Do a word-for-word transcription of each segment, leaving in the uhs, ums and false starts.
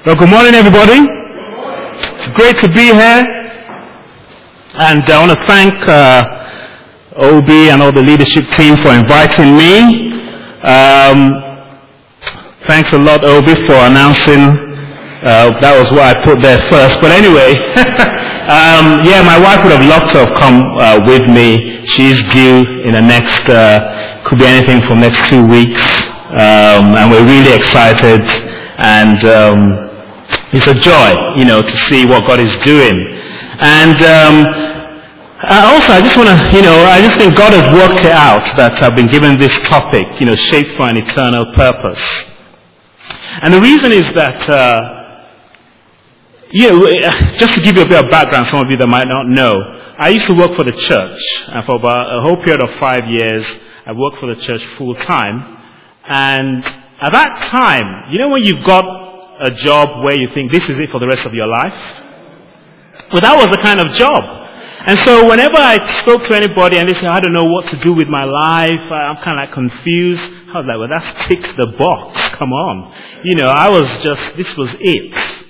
Well, good morning, everybody. It's great to be here. And I want to thank uh, O B and all the leadership team for inviting me. Um, thanks a lot, O B, for announcing. Uh, that was what I put there first. But anyway, um, yeah, my wife would have loved to have come uh, with me. She's due in the next, uh, could be anything from next two weeks. Um, and we're really excited. And um, it's a joy, you know, to see what God is doing. And um, also, I just want to, you know, I just think God has worked it out that I've been given this topic, you know, shaped for an eternal purpose. And the reason is that, uh, you know, just to give you a bit of background, some of you that might not know, I used to work for the church. And for about a whole period of five years, I worked for the church full time. And at that time, you know when you've got a job where you think this is it for the rest of your life? Well, that was the kind of job. And so whenever I spoke to anybody and they said, I don't know what to do with my life, I'm kind of like confused. I was like, well, that's ticks the box. Come on. You know, I was just, this was it.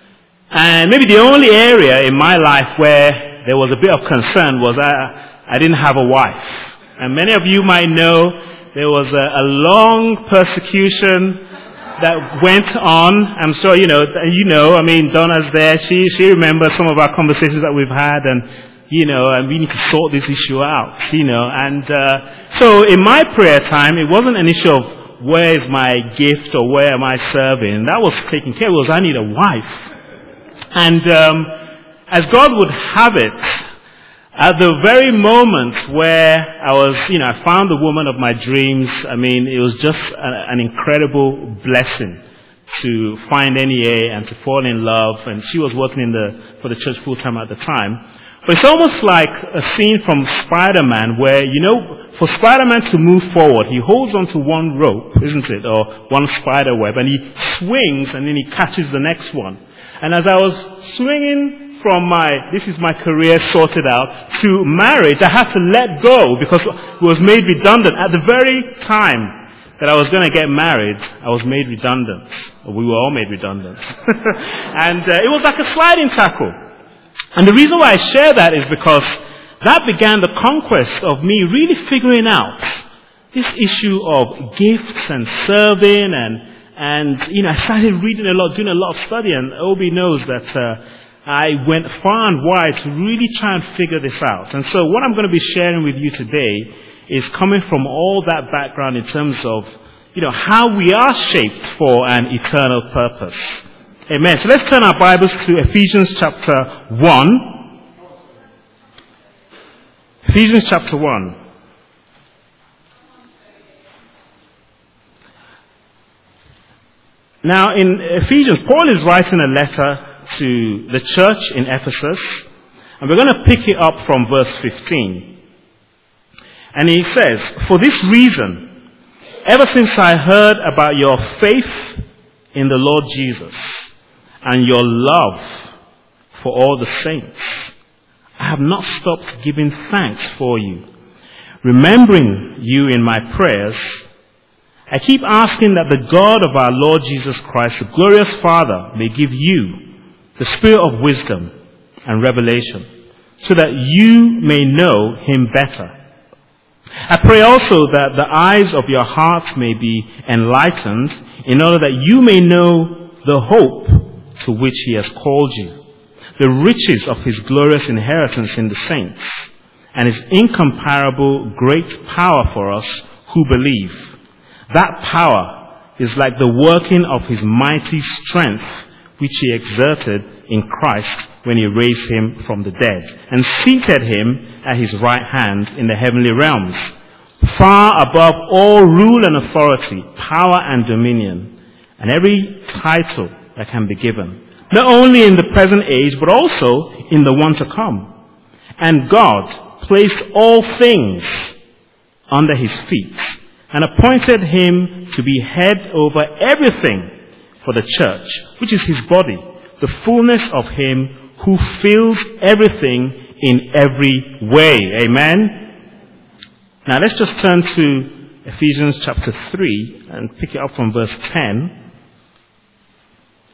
And maybe the only area in my life where there was a bit of concern was I, I didn't have a wife. And many of you might know there was a, a long persecution that went on. I'm sure, you know, you know, I mean, Donna's there. She, she remembers some of our conversations that we've had, and, you know, and we need to sort this issue out, you know. And uh, so in my prayer time, it wasn't an issue of where is my gift or where am I serving. That was taken care of. It was I need a wife. And um, as God would have it, at the very moment where I was, you know, I found the woman of my dreams, I mean, it was just a, an incredible blessing to find N E A and to fall in love. And she was working in the for the church full time at the time. But it's almost like a scene from Spider-Man where, you know, for Spider-Man to move forward, he holds onto one rope, isn't it, or one spider web, and he swings and then he catches the next one. And as I was swinging from my, this is my career sorted out, to marriage, I had to let go because it was made redundant. At the very time that I was going to get married, I was made redundant. Or we were all made redundant. And uh, it was like a sliding tackle. And the reason why I share that is because that began the conquest of me really figuring out this issue of gifts and serving and And, you know, I started reading a lot, doing a lot of study, and Obi knows that uh, I went far and wide to really try and figure this out. And so what I'm going to be sharing with you today is coming from all that background in terms of, you know, how we are shaped for an eternal purpose. Amen. So let's turn our Bibles to Ephesians chapter one. Ephesians chapter one. Now, in Ephesians, Paul is writing a letter to the church in Ephesus, and we're going to pick it up from verse fifteen. And he says, for this reason, ever since I heard about your faith in the Lord Jesus and your love for all the saints, I have not stopped giving thanks for you, remembering you in my prayers. I keep asking that the God of our Lord Jesus Christ, the glorious Father, may give you the spirit of wisdom and revelation, so that you may know him better. I pray also that the eyes of your heart may be enlightened, in order that you may know the hope to which he has called you, the riches of his glorious inheritance in the saints, and his incomparable great power for us who believe. That power is like the working of his mighty strength, which he exerted in Christ when he raised him from the dead and seated him at his right hand in the heavenly realms, far above all rule and authority, power and dominion, and every title that can be given, not only in the present age, but also in the one to come. And God placed all things under his feet, and appointed him to be head over everything for the church, which is his body, the fullness of him who fills everything in every way. Amen? Now let's just turn to Ephesians chapter three and pick it up from verse ten.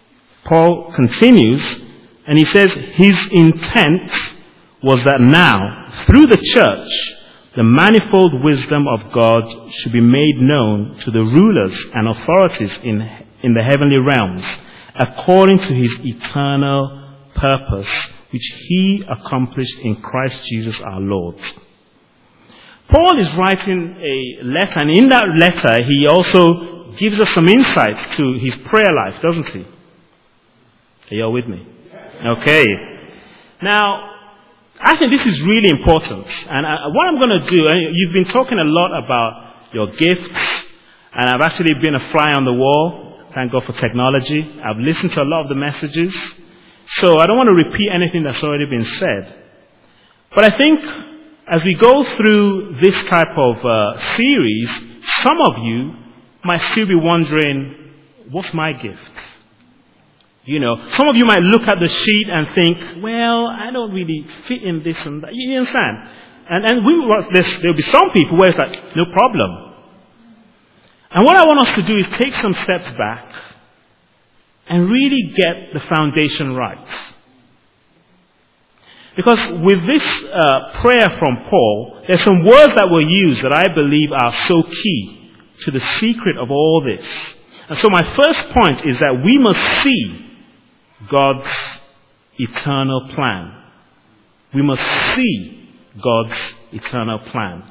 Paul continues, and he says his intent was that now, through the church, the manifold wisdom of God should be made known to the rulers and authorities in, in the heavenly realms, according to his eternal purpose, which he accomplished in Christ Jesus our Lord. Paul is writing a letter, and in that letter he also gives us some insights to his prayer life, doesn't he? Are you all with me? Okay. Now, I think this is really important. And I, what I'm going to do, and you've been talking a lot about your gifts, and I've actually been a fly on the wall. Thank God for technology. I've listened to a lot of the messages. So I don't want to repeat anything that's already been said. But I think as we go through this type of uh, series, some of you might still be wondering, what's my gift? You know, some of you might look at the sheet and think, well, I don't really fit in this and that. You understand? And, and we, there'll be some people where it's like, no problem. And what I want us to do is take some steps back and really get the foundation right. Because with this uh, prayer from Paul, there's some words that were used that I believe are so key to the secret of all this. And so my first point is that we must see God's eternal plan. We must see God's eternal plan.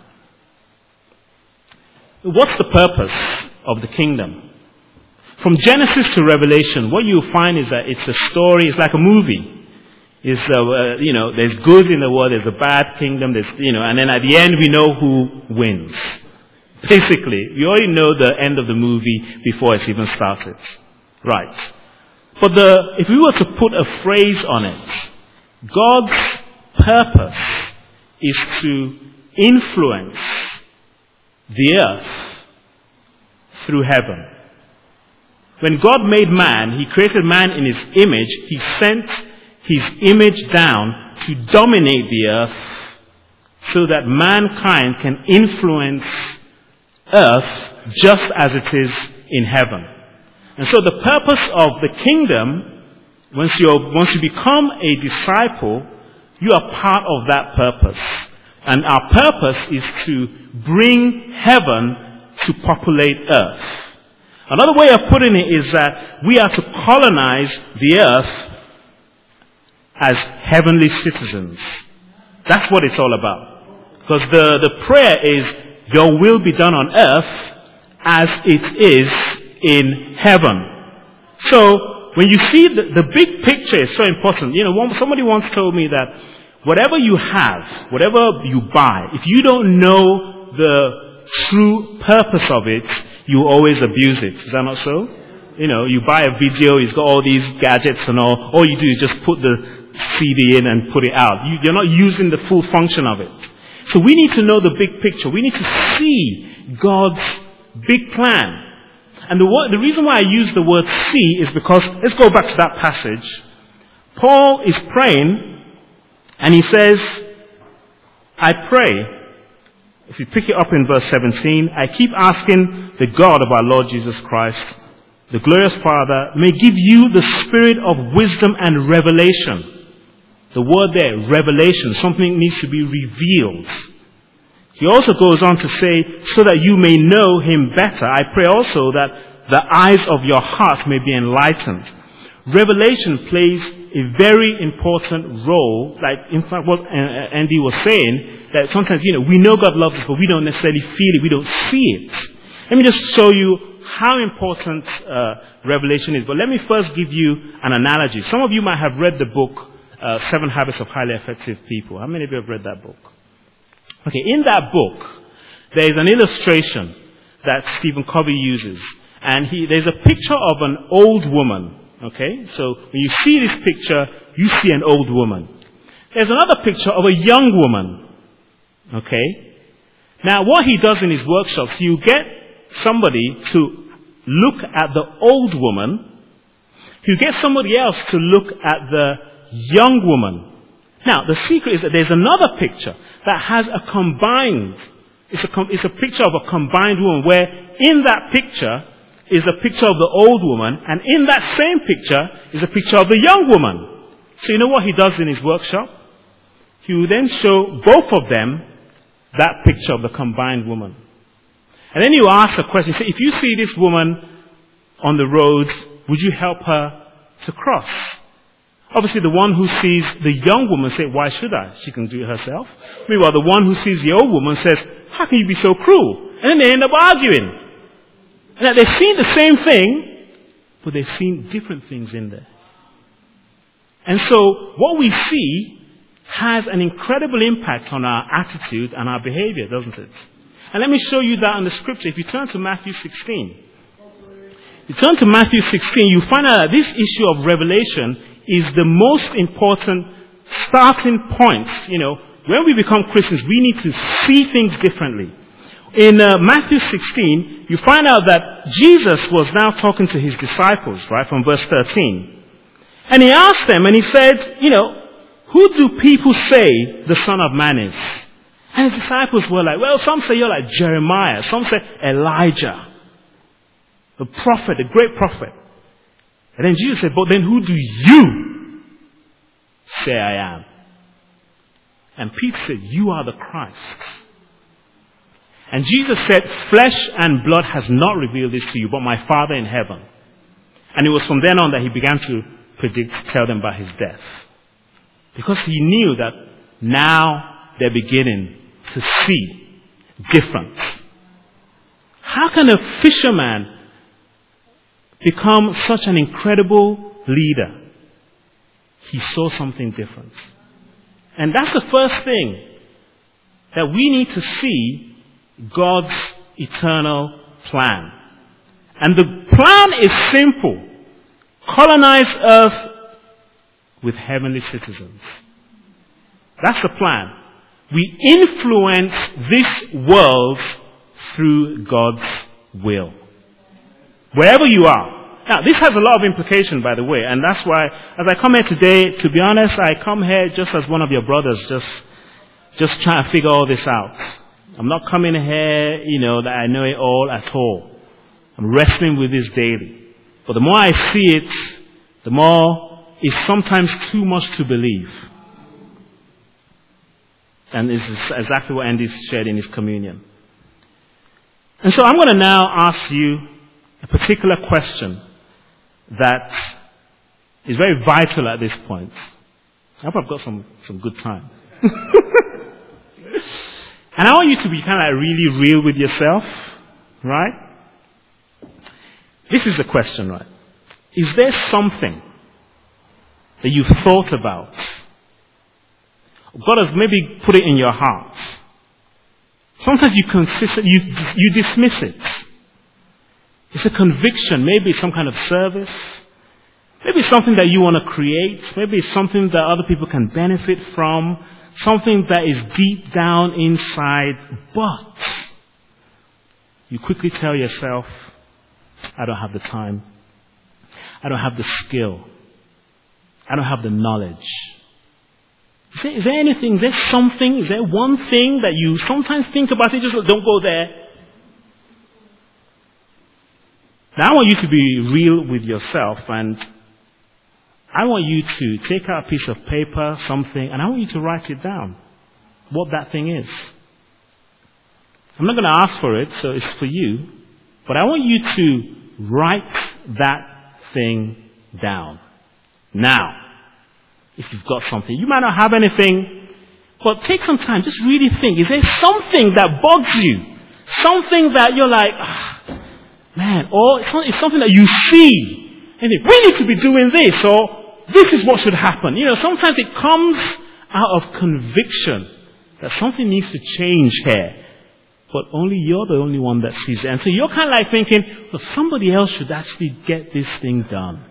What's the purpose of the kingdom? From Genesis to Revelation, what you'll find is that it's a story, it's like a movie. It's, uh, uh, you know, there's good in the world, there's a bad kingdom, there's, you know, and then at the end we know who wins. Basically, we already know the end of the movie before it's even started. Right. But the, if we were to put a phrase on it, God's purpose is to influence the earth through heaven. When God made man, He created man in His image. He sent His image down to dominate the earth so that mankind can influence earth just as it is in heaven. And so the purpose of the kingdom, once you once you become a disciple, you are part of that purpose. And our purpose is to bring heaven to populate earth. Another way of putting it is that we are to colonize the earth as heavenly citizens. That's what it's all about. Because the, the prayer is, your will be done on earth as it is in heaven. So, when you see the, the big picture is so important. You know, one, somebody once told me that whatever you have, whatever you buy, if you don't know the true purpose of it, you always abuse it. Is that not so? You know, you buy a video, it's got all these gadgets and all. All you do is just put the C D in and put it out. You, you're not using the full function of it. So we need to know the big picture. We need to see God's big plan. And the, word, the reason why I use the word see is because, let's go back to that passage. Paul is praying and he says, I pray, if you pick it up in verse seventeen, I keep asking the God of our Lord Jesus Christ, the glorious Father, may give you the spirit of wisdom and revelation. The word there, revelation, something needs to be revealed. He also goes on to say, so that you may know Him better. I pray also that the eyes of your heart may be enlightened. Revelation plays a very important role. Like, in fact, what Andy was saying, that sometimes, you know, we know God loves us, but we don't necessarily feel it. We don't see it. Let me just show you how important uh, revelation is. But let me first give you an analogy. Some of you might have read the book, uh, Seven Habits of Highly Effective People. How many of you have read that book? Okay, in that book, there is an illustration that Stephen Covey uses. And he, there's a picture of an old woman. Okay, so when you see this picture, you see an old woman. There's another picture of a young woman. Okay. Now, what he does in his workshops, you get somebody to look at the old woman. You get somebody else to look at the young woman. Now, the secret is that there's another picture that has a combined, it's a, it's a picture of a combined woman where in that picture, is a picture of the old woman, and in that same picture is a picture of the young woman. So you know what he does in his workshop? He will then show both of them that picture of the combined woman. And then you ask a question, say, if you see this woman on the road, would you help her to cross? Obviously the one who sees the young woman says, why should I? She can do it herself. Meanwhile, the one who sees the old woman says, how can you be so cruel? And then they end up arguing. And they've seen the same thing, but they've seen different things in there. And so what we see has an incredible impact on our attitude and our behavior, doesn't it? And let me show you that in the scripture. If you turn to Matthew sixteen, you turn to Matthew sixteen, you find out that this issue of revelation is the most important starting point. You know, when we become Christians, we need to see things differently. In uh, Matthew sixteen, you find out that Jesus was now talking to his disciples, right, from verse thirteen. And he asked them, and he said, you know, who do people say the Son of Man is? And his disciples were like, well, some say you're like Jeremiah. Some say Elijah, the prophet, the great prophet. And then Jesus said, but then who do you say I am? And Peter said, you are the Christ. And Jesus said, flesh and blood has not revealed this to you, but my Father in heaven. And it was from then on that he began to predict, tell them about his death. Because he knew that now they're beginning to see different. How can a fisherman become such an incredible leader? He saw something different. And that's the first thing, that we need to see God's eternal plan. And the plan is simple. Colonize earth with heavenly citizens. That's the plan. We influence this world through God's will. Wherever you are. Now, this has a lot of implication, by the way, and that's why, as I come here today, to be honest, I come here just as one of your brothers, just, just trying to figure all this out. I'm not coming here, you know, that I know it all at all. I'm wrestling with this daily. But the more I see it, the more it's sometimes too much to believe. And this is exactly what Andy shared in his communion. And so I'm going to now ask you a particular question that is very vital at this point. I hope I've got some, some good time. And I want you to be kind of like really real with yourself, right? This is the question, right? Is there something that you've thought about? God has maybe put it in your heart. Sometimes you consist, you, you dismiss it. It's a conviction. Maybe it's some kind of service. Maybe it's something that you want to create. Maybe it's something that other people can benefit from. Something that is deep down inside. But you quickly tell yourself, I don't have the time. I don't have the skill. I don't have the knowledge. Is there, is there anything, is there something, is there one thing that you sometimes think about it, just don't go there? Now I want you to be real with yourself, and I want you to take out a piece of paper, something, and I want you to write it down, what that thing is. I'm not going to ask for it, so it's for you, but I want you to write that thing down. Now, if you've got something, you might not have anything, but take some time, just really think, is there something that bugs you? Something that you're like, ah, man, or it's something that you see, and you, we need to be doing this, or this is what should happen. You know, sometimes it comes out of conviction that something needs to change here, but only you're the only one that sees it. And so you're kind of like thinking, well, somebody else should actually get this thing done.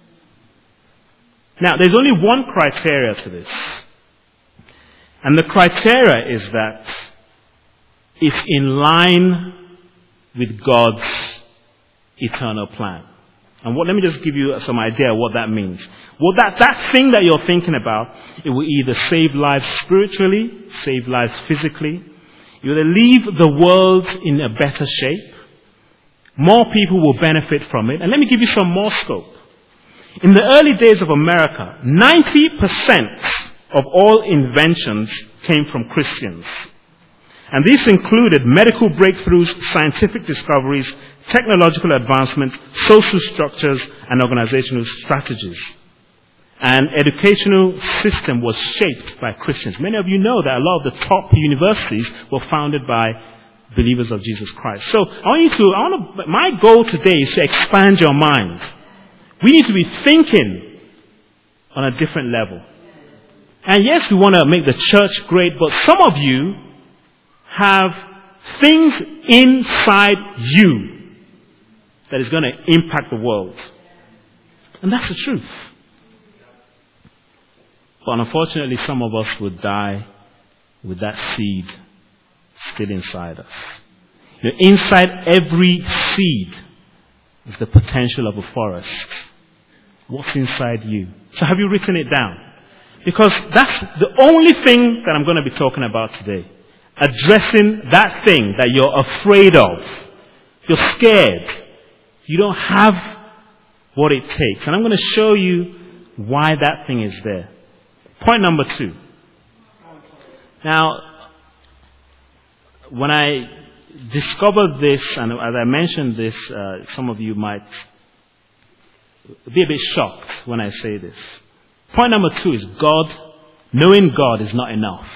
Now, there's only one criteria to this. And the criteria is that it's in line with God's eternal plan. And what, let me just give you some idea of what that means. Well, that, that thing that you're thinking about, it will either save lives spiritually, save lives physically. It will leave the world in a better shape, more people will benefit from it. And let me give you some more scope. In the early days of America, ninety percent of all inventions came from Christians. And these included medical breakthroughs, scientific discoveries, technological advancements, social structures, and organizational strategies. And educational system was shaped by Christians. Many of you know that a lot of the top universities were founded by believers of Jesus Christ. So I want you to, I want to, my goal today is to expand your mind. We need to be thinking on a different level. And yes, we want to make the church great, but some of you have things inside you that is going to impact the world. And that's the truth. But unfortunately, some of us would die with that seed still inside us. You know, inside every seed is the potential of a forest. What's inside you? So have you written it down? Because that's the only thing that I'm going to be talking about today. Addressing that thing that you're afraid of. You're scared. You don't have what it takes. And I'm going to show you why that thing is there. Point number two. Now, when I discovered this, and as I mentioned this, uh, some of you might be a bit shocked when I say this. Point number two is God, knowing God is not enough.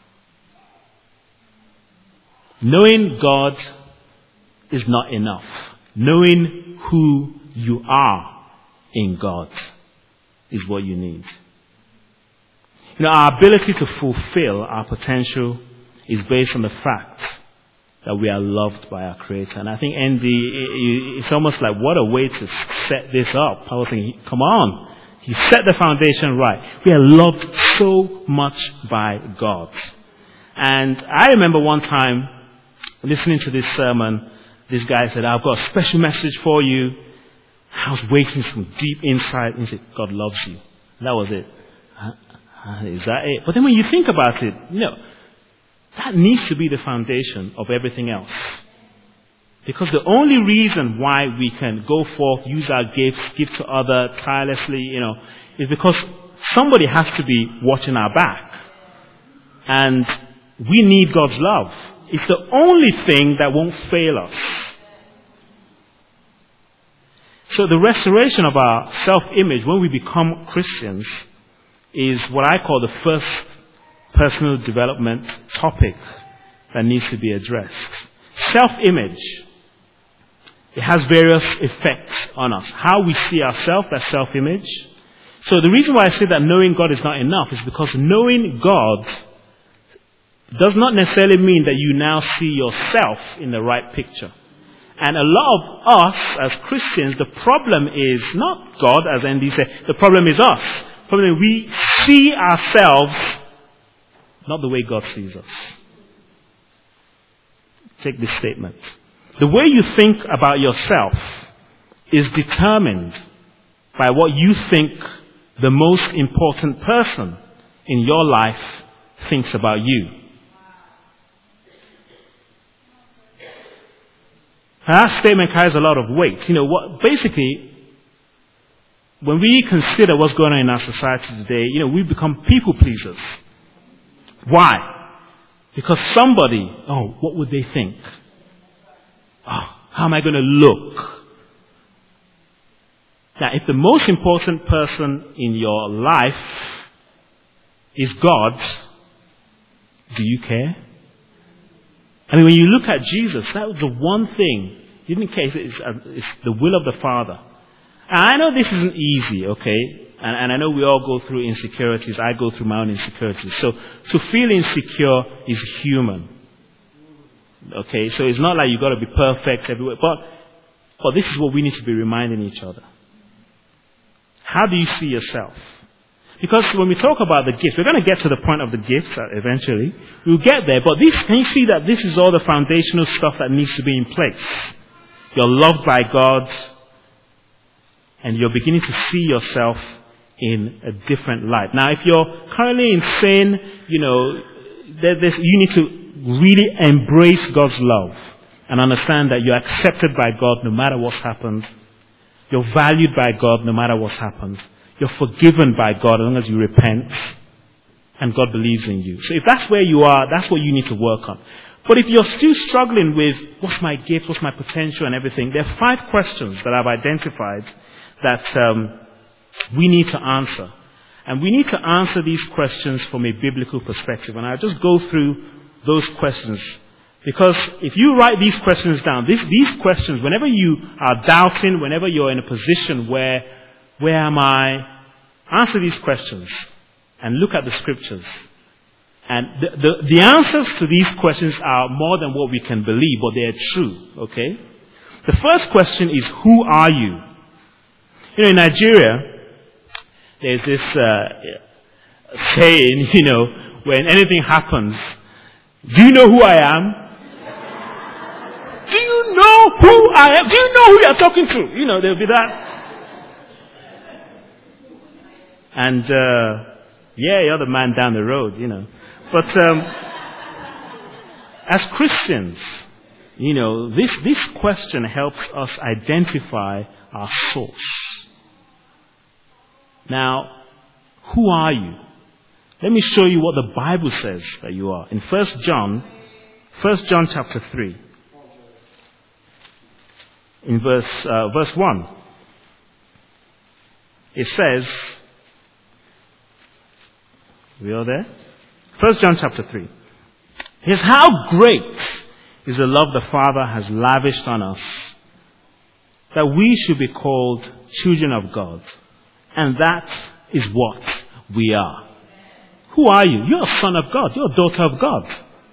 Knowing God is not enough. Knowing who you are in God is what you need. You know, our ability to fulfill our potential is based on the fact that we are loved by our Creator. And I think Andy, it's almost like, what a way to set this up. I was thinking, come on. He set the foundation right. We are loved so much by God. And I remember one time listening to this sermon, this guy said, I've got a special message for you. I was waiting from deep inside. And he said, God loves you. And that was it. Is that it? But then when you think about it, you know, that needs to be the foundation of everything else. Because the only reason why we can go forth, use our gifts, give to others tirelessly, you know, is because somebody has to be watching our back. And we need God's love. It's the only thing that won't fail us. So the restoration of our self-image when we become Christians is what I call the first personal development topic that needs to be addressed. Self-image. It has various effects on us. How we see ourselves, that's self-image. So the reason why I say that knowing God is not enough is because knowing God does not necessarily mean that you now see yourself in the right picture. And a lot of us as Christians, the problem is not God, as Andy said, the problem is us. The problem is we see ourselves not the way God sees us. Take this statement. The way you think about yourself is determined by what you think the most important person in your life thinks about you. Now, that statement carries a lot of weight. You know, what basically, when we consider what's going on in our society today, you know, we become people pleasers. Why? Because somebody, oh, what would they think? Oh, how am I going to look? Now, if the most important person in your life is God, do you care? I mean, when you look at Jesus, that was the one thing. He didn't care. It's, it's the will of the Father. And I know this isn't easy, okay? And, and I know we all go through insecurities. I go through my own insecurities. So to feel insecure is human. Okay? So it's not like you've got to be perfect everywhere. But, but this is what we need to be reminding each other. How do you see yourself? Because when we talk about the gifts, we're going to get to the point of the gifts eventually. We'll get there. But this, can you see that this is all the foundational stuff that needs to be in place? You're loved by God. And you're beginning to see yourself in a different light. Now, if you're currently in sin, you know, there, there's, you need to really embrace God's love. and understand that you're accepted by God no matter what's happened. You're valued by God no matter what's happened. You're forgiven by God as long as you repent and God believes in you. So if that's where you are, that's what you need to work on. But if you're still struggling with what's my gift, what's my potential and everything, there are five questions that I've identified that um, we need to answer. And we need to answer these questions from a biblical perspective. And I'll just go through those questions. Because if you write these questions down, these, these questions, whenever you are doubting, whenever you're in a position where, where am I? Answer these questions and look at the scriptures. And the, the, the answers to these questions are more than what we can believe, but they are true, okay? The first question is, who are you? You know, in Nigeria, there's this uh, saying, you know, when anything happens, do you know who I am? Do you know who I am? Do you know who you're talking to? You know, there'll be that. And, uh, yeah, you're the man down the road, you know. But um, as Christians, you know, this, this question helps us identify our source. Now, who are you? Let me show you what the Bible says that you are. In First John, First John chapter three, in verse uh, verse one, it says, we are there? First John chapter three. Here's how great is the love the Father has lavished on us, that we should be called children of God. And that is what we are. Who are you? You're a son of God. You're a daughter of God.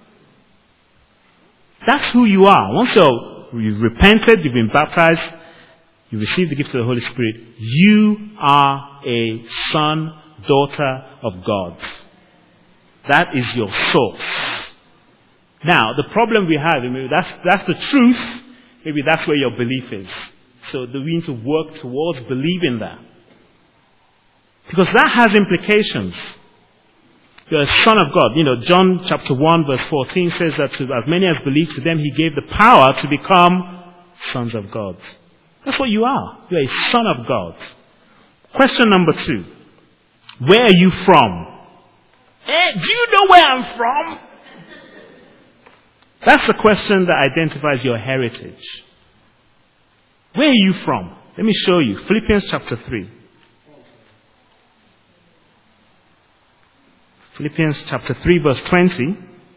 That's who you are. Once you're, you've repented, you've been baptized, you received the gift of the Holy Spirit, you are a son, daughter of God. That is your source. Now, the problem we have, maybe that's, that's the truth. Maybe that's where your belief is. So we need to work towards believing that. Because that has implications. You're a son of God. You know, John chapter one verse fourteen says that to as many as believe, to them he gave the power to become sons of God. That's what you are. You're a son of God. Question number two. Where are you from? Eh, do you know where I'm from? That's the question that identifies your heritage. Where are you from? Let me show you. Philippians chapter three. Philippians chapter three verse twenty.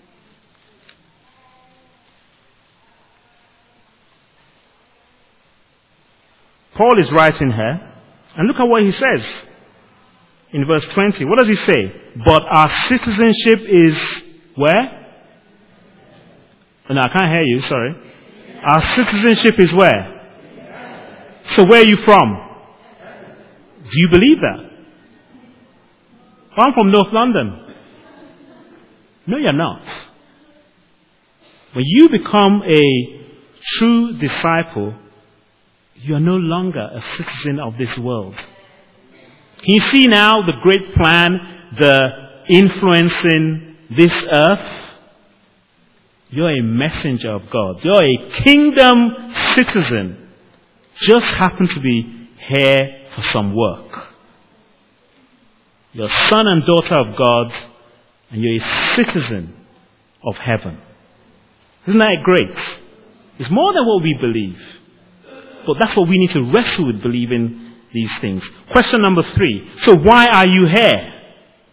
Paul is writing here, and look at what he says in verse twenty. What does he say? But our citizenship is where? Oh, no, I can't hear you, sorry. Our citizenship is where? So where are you from? Do you believe that? I'm from North London. No, you're not. When you become a true disciple, you are no longer a citizen of this world. Can you see now the great plan, the influencing this earth? You're a messenger of God. You're a kingdom citizen. Just happen to be here for some work. You're a son and daughter of God, and you're a citizen of heaven. Isn't that great? It's more than what we believe. But that's what we need to wrestle with, believing these things. Question number three. So why are you here?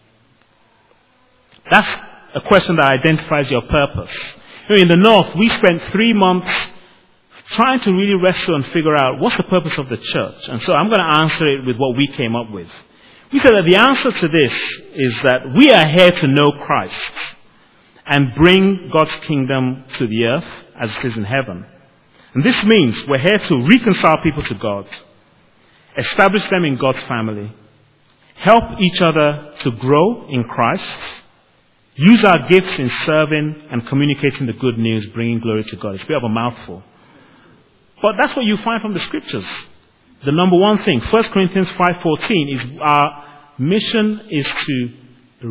That's a question that identifies your purpose. You know, in the North, we spent three months trying to really wrestle and figure out what's the purpose of the church. And so I'm going to answer it with what we came up with. We said that the answer to this is that we are here to know Christ and bring God's kingdom to the earth as it is in heaven. And this means we're here to reconcile people to God, establish them in God's family, help each other to grow in Christ, use our gifts in serving and communicating the good news, bringing glory to God. It's a bit of a mouthful. But that's what you find from the scriptures. The number one thing, First Corinthians five fourteen, is our mission is to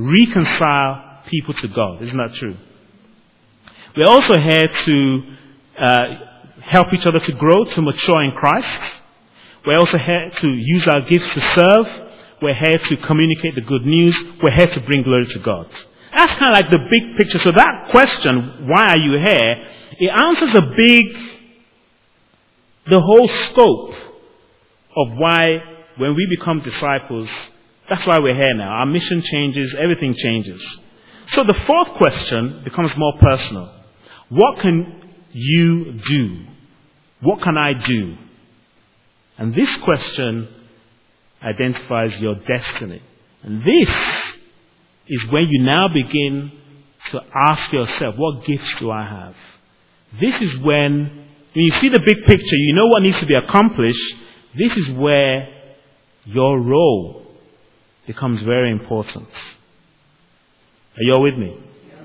reconcile people to God. Isn't that true? We're also here to uh, help each other to grow, to mature in Christ. We're also here to use our gifts to serve. We're here to communicate the good news. We're here to bring glory to God. That's kind of like the big picture. So that question, why are you here, it answers a big, the whole scope of why when we become disciples, that's why we're here now. Our mission changes, everything changes. So the fourth question becomes more personal. What can you do? What can I do? And this question identifies your destiny. And this is when you now begin to ask yourself, what gifts do I have? This is when, when you see the big picture, you know what needs to be accomplished. This is where your role becomes very important. Are you all with me?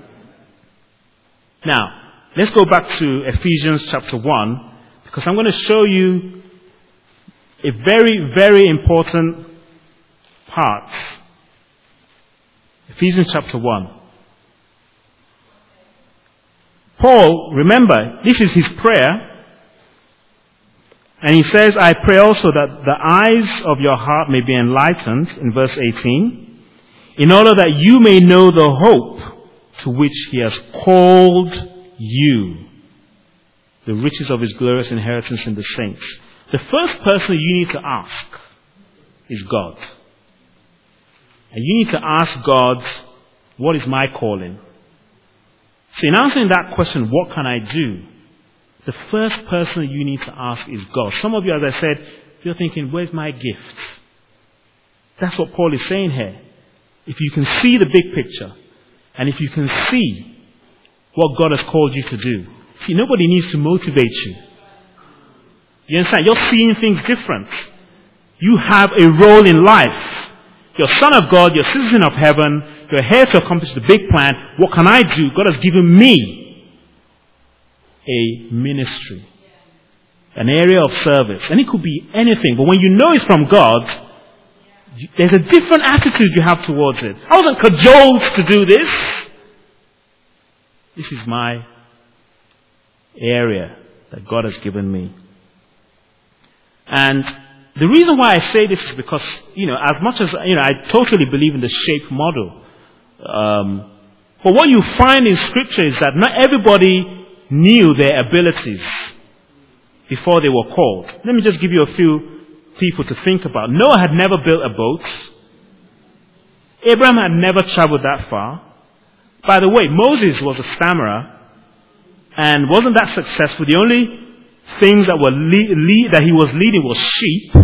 Now, let's go back to Ephesians chapter one, because I'm going to show you a very, very important part. Ephesians chapter one. Paul, remember, this is his prayer. And he says, I pray also that the eyes of your heart may be enlightened, in verse eighteen, in order that you may know the hope to which he has called you, the riches of his glorious inheritance in the saints. The first person you need to ask is God. And you need to ask God, what is my calling? So in answering that question, what can I do? The first person you need to ask is God. Some of you, as I said, you're thinking, where's my gift? That's what Paul is saying here. If you can see the big picture, and if you can see what God has called you to do. See, nobody needs to motivate you. You understand? You're seeing things different. You have a role in life. You're a son of God, you're a citizen of heaven, you're here to accomplish the big plan. What can I do? God has given me a ministry, an area of service. And it could be anything, but when you know it's from God, there's a different attitude you have towards it. I wasn't cajoled to do this. This is my area that God has given me. And the reason why I say this is because, you know, as much as, you know, I totally believe in the shape model. Um, but what you find in Scripture is that not everybody knew their abilities before they were called. Let me just give you a few people to think about. Noah had never built a boat. Abraham had never traveled that far. By the way, Moses was a stammerer and wasn't that successful. The only things that were lead, lead, that he was leading was sheep.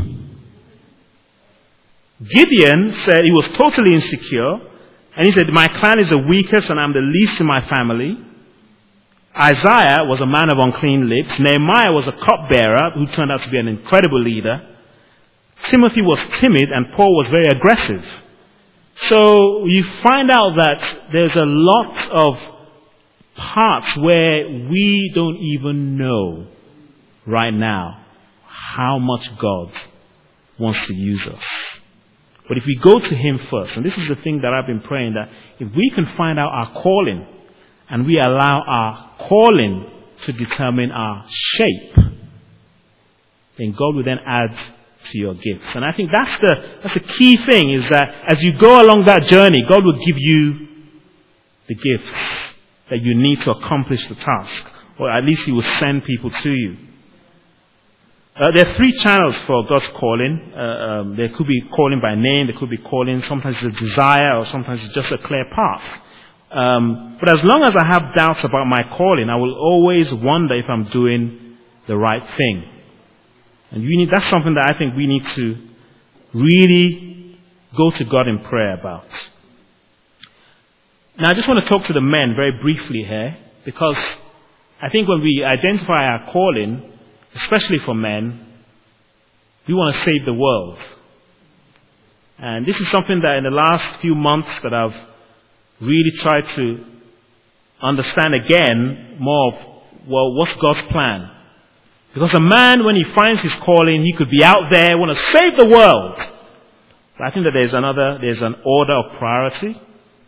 Gideon said he was totally insecure, and he said, my clan is the weakest and I'm the least in my family. Isaiah was a man of unclean lips. Nehemiah was a cupbearer who turned out to be an incredible leader. Timothy was timid and Paul was very aggressive. So you find out that there's a lot of parts where we don't even know right now how much God wants to use us. But if we go to Him first, and this is the thing that I've been praying, that if we can find out our calling and we allow our calling to determine our shape, then God will then add to your gifts. And I think that's the that's the key thing, is that as you go along that journey, God will give you the gifts that you need to accomplish the task, or at least He will send people to you. Uh, there are three channels for God's calling. Uh, um, there could be calling by name, there could be calling, sometimes it's a desire, or sometimes it's just a clear path. Um, but as long as I have doubts about my calling, I will always wonder if I'm doing the right thing. And you need, that's something that I think we need to really go to God in prayer about. Now I just want to talk to the men very briefly here, because I think when we identify our calling, especially for men, we want to save the world. And this is something that in the last few months that I've really tried to understand again more of, well, what's God's plan? Because a man, when he finds his calling, he could be out there, want to save the world. But I think that there's another, there's an order of priority.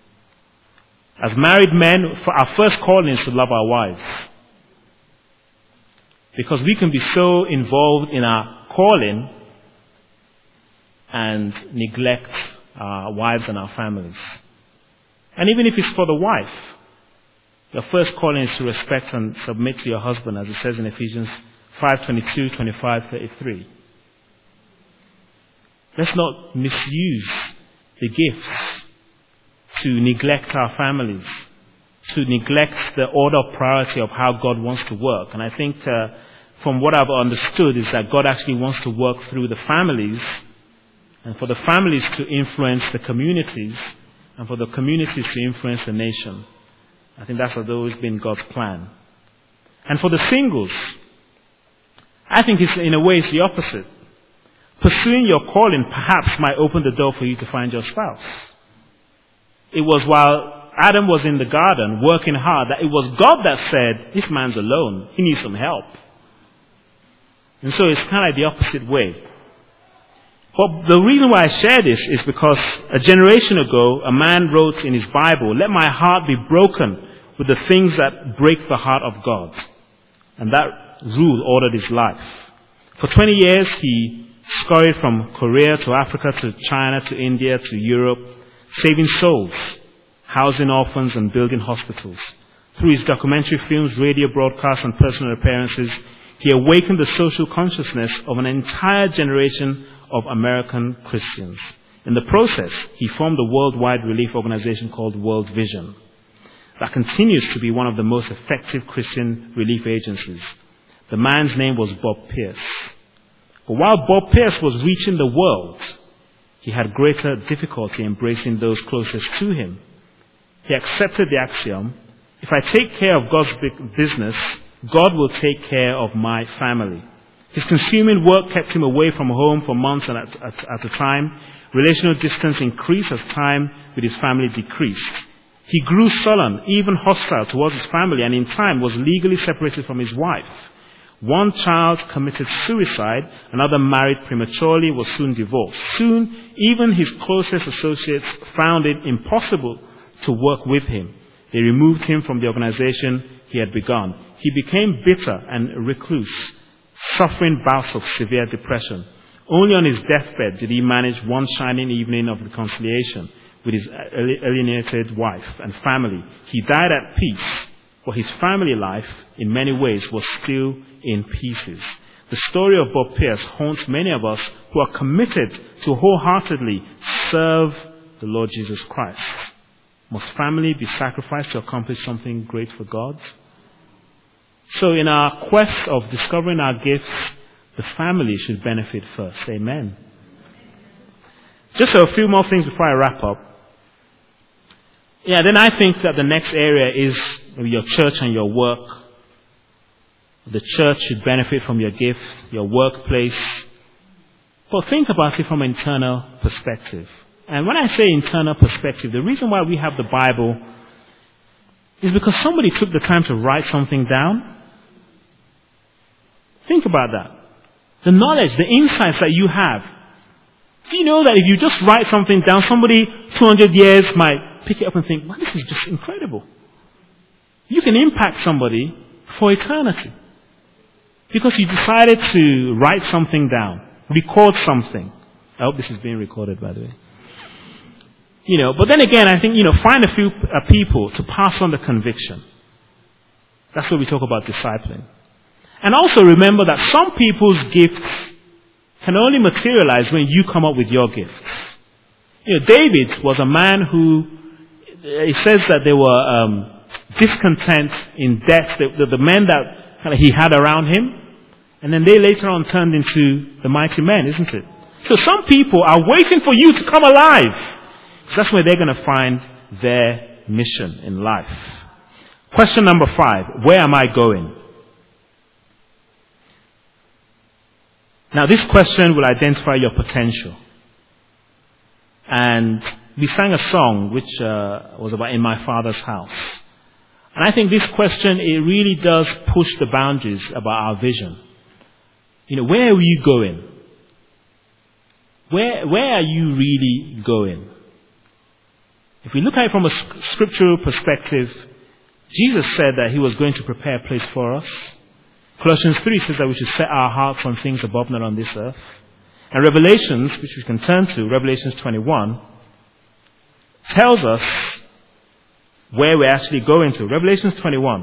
As married men, our first calling is to love our wives. Because we can be so involved in our calling and neglect our wives and our families. And even if it's for the wife, your first calling is to respect and submit to your husband, as it says in Ephesians five twenty-two, twenty-five, thirty-three. Let's not misuse the gifts to neglect our families, to neglect the order of priority of how God wants to work. And I think uh, from what I've understood is that God actually wants to work through the families, and for the families to influence the communities, and for the communities to influence the nation. I think that's always been God's plan. And for the singles, I think it's, in a way, it's the opposite. Pursuing your calling perhaps might open the door for you to find your spouse. It was while Adam was in the garden working hard that it was God that said, this man's alone. He needs some help. And so it's kind of the opposite way. But the reason why I share this is because a generation ago, a man wrote in his Bible, let my heart be broken with the things that break the heart of God. And that rule ordered his life. For twenty years, he scurried from Korea to Africa to China to India to Europe, saving souls, housing orphans and building hospitals. Through his documentary films, radio broadcasts and personal appearances, he awakened the social consciousness of an entire generation of American Christians. In the process, he formed a worldwide relief organization called World Vision that continues to be one of the most effective Christian relief agencies. The man's name was Bob Pierce. But while Bob Pierce was reaching the world, he had greater difficulty embracing those closest to him. He accepted the axiom, if I take care of God's business, God will take care of my family. His consuming work kept him away from home for months at, at, at a time. Relational distance increased as time with his family decreased. He grew sullen, even hostile towards his family, and in time was legally separated from his wife. One child committed suicide, another married prematurely, was soon divorced. Soon, even his closest associates found it impossible to work with him. They removed him from the organization he had begun. He became bitter and recluse, suffering bouts of severe depression. Only on his deathbed did he manage one shining evening of reconciliation with his alienated wife and family. He died at peace, but his family life, in many ways, was still in pieces. The story of Bob Pierce haunts many of us who are committed to wholeheartedly serve the Lord Jesus Christ. Must family be sacrificed to accomplish something great for God? So in our quest of discovering our gifts, the family should benefit first. Amen. Just a few more things before I wrap up. Yeah, then I think that the next area is your church and your work. The church should benefit from your gift, your workplace. But think about it from an internal perspective. And when I say internal perspective, the reason why we have the Bible is because somebody took the time to write something down. Think about that. The knowledge, the insights that you have. Do you know that if you just write something down, somebody two hundred years might pick it up and think, wow, this is just incredible. You can impact somebody for eternity. Because you decided to write something down, record something. I hope this is being recorded, by the way. You know, but then again, I think, you know, find a few uh, people to pass on the conviction. That's what we talk about discipling. And also remember that some people's gifts can only materialize when you come up with your gifts. You know, David was a man who, it says that they were um, discontent in death, the, the, the men that kind of he had around him. And then they later on turned into the mighty men, isn't it? So some people are waiting for you to come alive. So that's where they're going to find their mission in life. Question number five. Where am I going? Now this question will identify your potential. And we sang a song which uh, was about In My Father's House. And I think this question, it really does push the boundaries about our vision. You know, where are you going? Where, where are you really going? If we look at it from a scriptural perspective, Jesus said that he was going to prepare a place for us. Colossians three says that we should set our hearts on things above, not on this earth. And Revelations, which we can turn to, Revelations twenty-one, tells us where we're actually going to. Revelations twenty-one.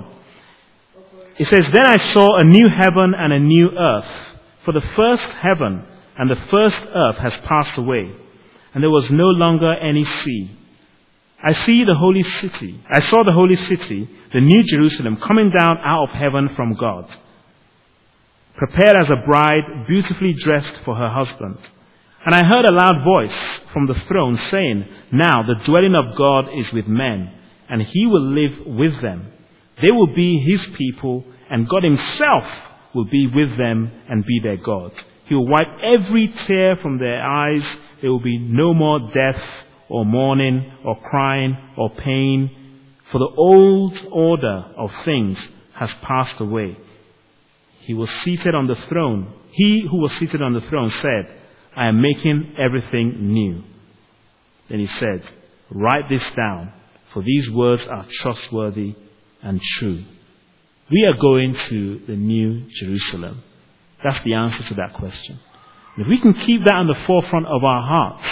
It says, "Then I saw a new heaven and a new earth, for the first heaven and the first earth has passed away, and there was no longer any sea. I see the holy city. I saw the holy city, the new Jerusalem, coming down out of heaven from God, prepared as a bride, beautifully dressed for her husband. And I heard a loud voice from the throne saying, 'Now the dwelling of God is with men, and he will live with them. They will be his people, and God himself will be with them and be their God. He will wipe every tear from their eyes. There will be no more death or mourning or crying or pain, for the old order of things has passed away.' He was seated on the throne. He who was seated on the throne said, 'I am making everything new.' Then he said, 'Write this down, for these words are trustworthy and true.'" We are going to the new Jerusalem. That's the answer to that question. And if we can keep that on the forefront of our hearts,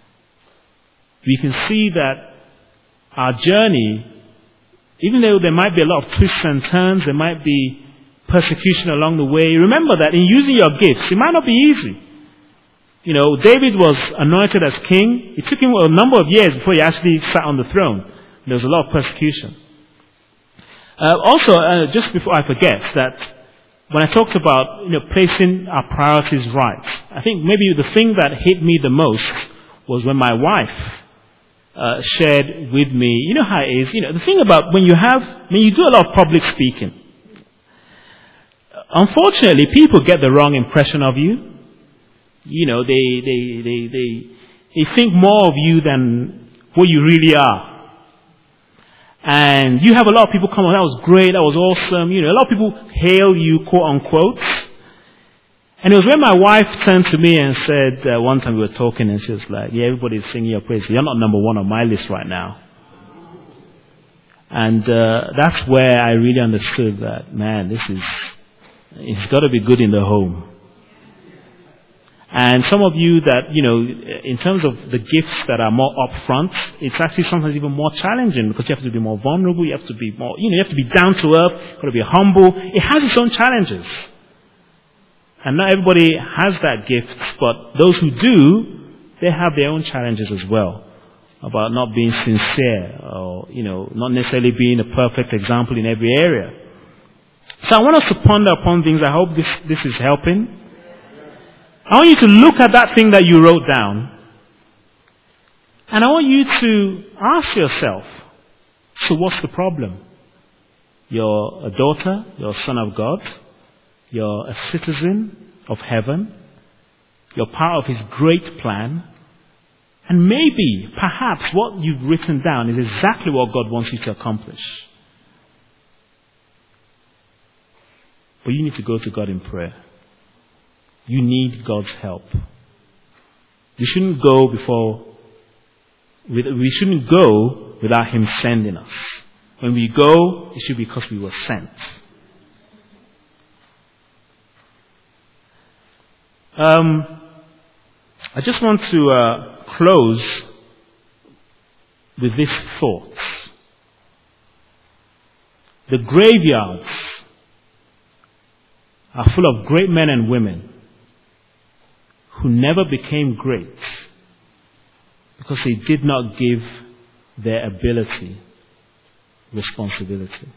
we can see that our journey, even though there might be a lot of twists and turns, there might be persecution along the way, remember that in using your gifts, it might not be easy. You know, David was anointed as king. It took him a number of years before he actually sat on the throne. There was a lot of persecution. Uh, also, uh, just before I forget, that when I talked about, you know, placing our priorities right, I think maybe the thing that hit me the most was when my wife uh, shared with me, you know how it is, you know, the thing about when you have, when you do a lot of public speaking, unfortunately, people get the wrong impression of you. You know, they, they, they, they, they think more of you than what you really are. And you have a lot of people come on, that was great, that was awesome. You know, a lot of people hail you, quote unquote. And it was when my wife turned to me and said, uh, one time we were talking and she was like, "Yeah, everybody's singing your praise. You're not number one on my list right now." And uh, that's where I really understood that, man, this is, it's got to be good in the home. And some of you that, you know, in terms of the gifts that are more upfront, it's actually sometimes even more challenging because you have to be more vulnerable, you have to be more, you know, you have to be down to earth, you have to be humble. It has its own challenges. And not everybody has that gift, but those who do, they have their own challenges as well about not being sincere or, you know, not necessarily being a perfect example in every area. So I want us to ponder upon things. I hope this, this is helping. I want you to look at that thing that you wrote down. And I want you to ask yourself, so what's the problem? You're a daughter, you're a son of God, you're a citizen of heaven, you're part of his great plan, and maybe, perhaps, what you've written down is exactly what God wants you to accomplish. But you need to go to God in prayer. You need God's help. We shouldn't go before, we shouldn't go without him sending us. When we go, it should be because we were sent. Um, I just want to uh, close with this thought. The graveyards are full of great men and women who never became great because they did not give their ability responsibility.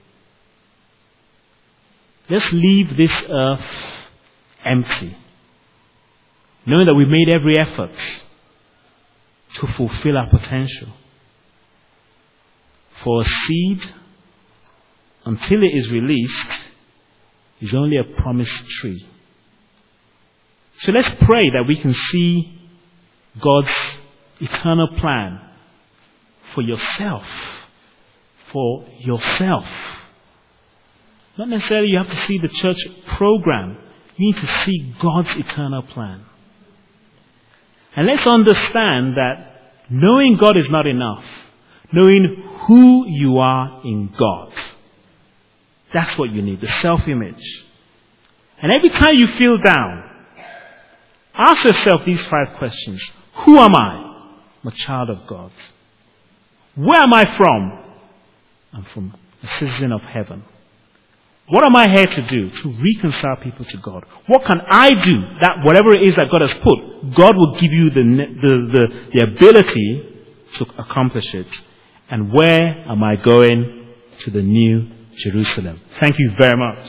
Let's leave this earth empty, knowing that we made every effort to fulfill our potential. For a seed, until it is released, is only a promised tree. So let's pray that we can see God's eternal plan for yourself. For yourself. Not necessarily you have to see the church program. You need to see God's eternal plan. And let's understand that knowing God is not enough. Knowing who you are in God. That's what you need, the self-image. And every time you feel down, ask yourself these five questions. Who am I? I'm a child of God. Where am I from? I'm from a citizen of heaven. What am I here to do? To reconcile people to God. What can I do that whatever it is that God has put, God will give you the, the, the, the ability to accomplish it. And where am I going? To the new Jerusalem. Thank you very much.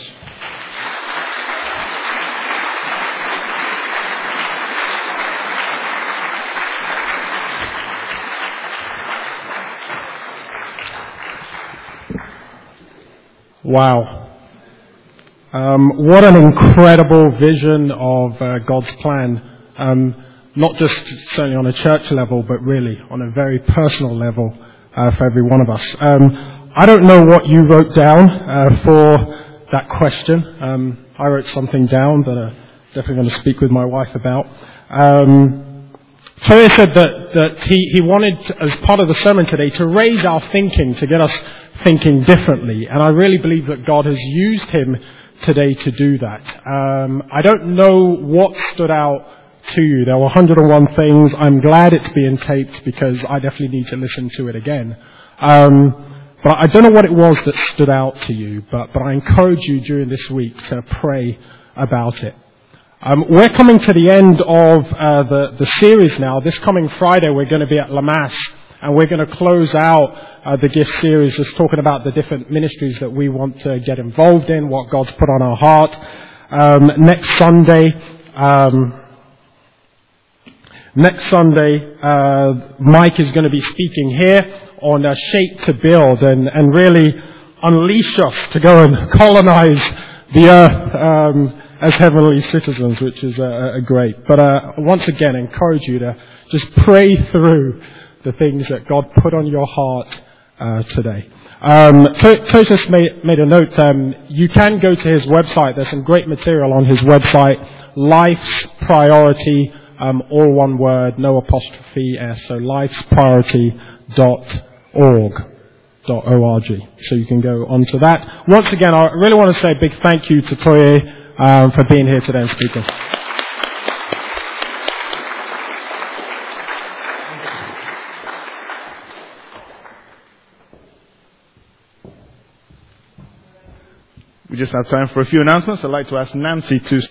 Wow. Um, what an incredible vision of uh, God's plan. Um, not just certainly on a church level, but really on a very personal level uh, for every one of us. Um, I don't know what you wrote down uh, for that question. Um, I wrote something down that I'm definitely going to speak with my wife about. Um, Toya said that, that he, he wanted, to, as part of the sermon today, to raise our thinking, to get us thinking differently. And I really believe that God has used him today to do that. Um, I don't know what stood out to you. There were one hundred and one things. I'm glad it's being taped because I definitely need to listen to it again. Um, but I don't know what it was that stood out to you, but, but I encourage you during this week to pray about it. Um, we're coming to the end of uh, the, the series now. This coming Friday we're going to be at Lamass, and we're going to close out uh, the gift series just talking about the different ministries that we want to get involved in, what God's put on our heart. Um, next Sunday, um, next Sunday, uh, Mike is going to be speaking here on uh, Shape to Build and, and really unleash us to go and colonize the earth um, as heavenly citizens, which is uh, great. But uh, once again, encourage you to just pray through the things that God put on your heart uh, today. Um, Tosis made, made a note. Um, you can go to his website. There's some great material on his website. Life's Priority, um, all one word, no apostrophe S. So life's priority dot org. Dot org. So you can go onto that. Once again, I really want to say a big thank you to Toye um, for being here today and speaking. We just have time for a few announcements. I'd like to ask Nancy to